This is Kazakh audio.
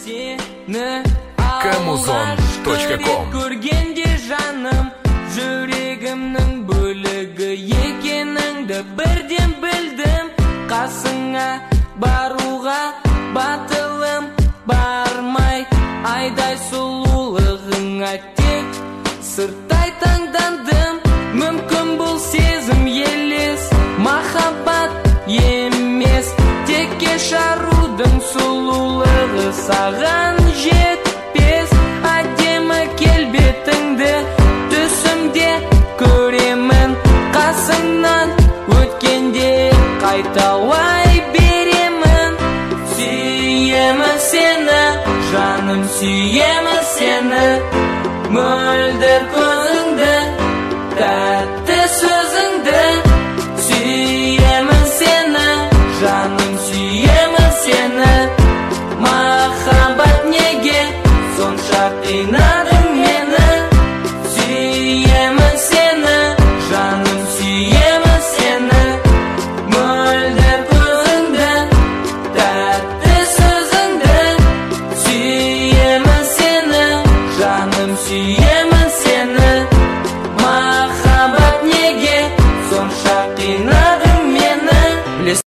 Камузон.ком. Көргенде жаным, жүрегімнің бөлігі екеніңді бірден білдім. Қасыңа баруға батылым бармай, айдай сұлулығыңа тек сырттай таңдандым. Мүмкін бұл сезім елес, махаббат емес, текке шарудың сұлулығы саған жетпес. Әдемі келбетіңді түсімде көремін, қасыңнан өткенде қайталай беремін. Сүйемін сені, жаным, сүйемін сені, мөлдір көзіңді, тәтті сөзіңді. Сүйемін сені, жаным, сүйемін сені, махаббат неге сонша қинап